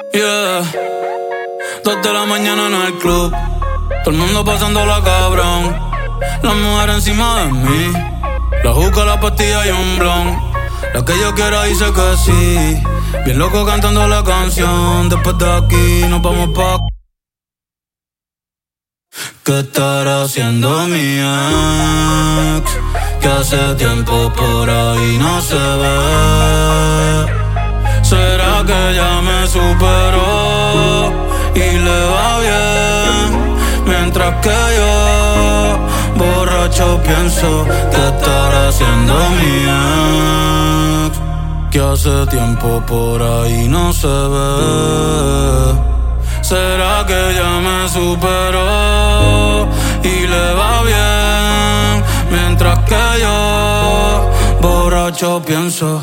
Yeah, 2 de la mañana en el club, todo el mundo pasándola cabrón. La mujer encima de mí, la juca, la pastilla y un blon. La que yo quiera dice que sí, bien loco cantando la canción. Después de aquí nos vamos pa'. ¿Qué estará haciendo mi ex? Que hace tiempo por ahí no se ve. ¿Será que ya me superó y le va bien? Mientras que yo, borracho, pienso que estará haciendo mi ex, que hace tiempo por ahí no se ve. ¿Será que ya me superó y le va bien? Mientras que yo, borracho, pienso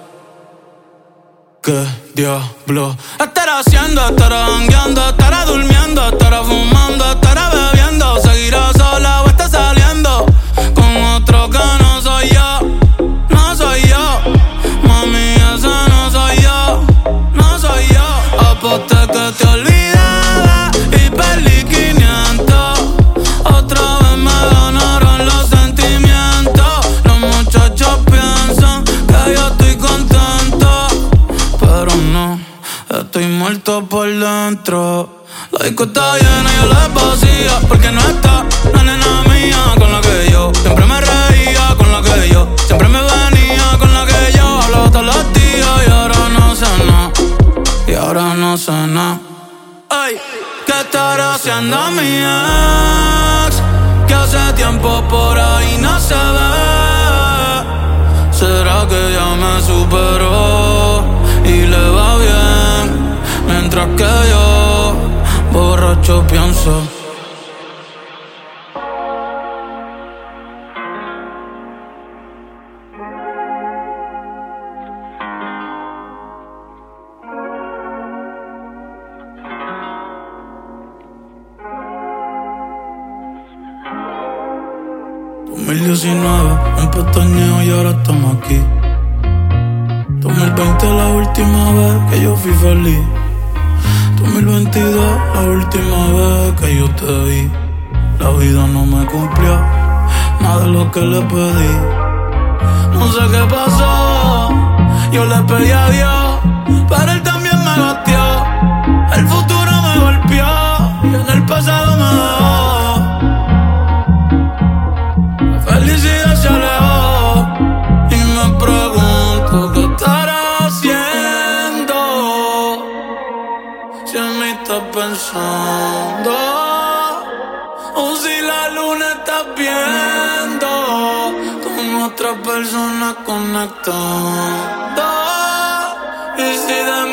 ¿qué diablo estará haciendo? Estará jangueando, estará durmiendo, estará fumando, estará bebiendo. Seguirá sola o está saliendo con otro que no soy yo. No soy yo, mami, ese no soy yo. No soy yo. Aposté que te olvidaba y perdí 500. Otra vez me ganaron los sentimientos. Los muchachos piensan que yo estoy contento, pero no, estoy muerto por dentro. La disco está llena y yo la vacía, porque no está la nena mía con la que yo siempre me reía, con la que yo siempre me venía, con la que yo hablaba todos los días. Y ahora no sé nada, y ahora no sé nada. Ay, ¿qué estará haciendo mi ex? Que hace tiempo por ahí no se ve. ¿Será que ya me superó y le va bien? Mientras que yo, borracho, pienso un pestañeo y ahora estamos aquí. 2020 la última vez que yo fui feliz. 2022 la última vez que yo te vi. La vida no me cumplió nada de lo que le pedí. No sé qué pasó, yo le pedí a Dios, pero él también me gosteó. El futuro me golpeó y en el pasado me dejó. Felicidad se alejó y me pregunto qué estará haciendo. Si en mí estás pensando o si la luna estás viendo con otra persona conectando. Y si de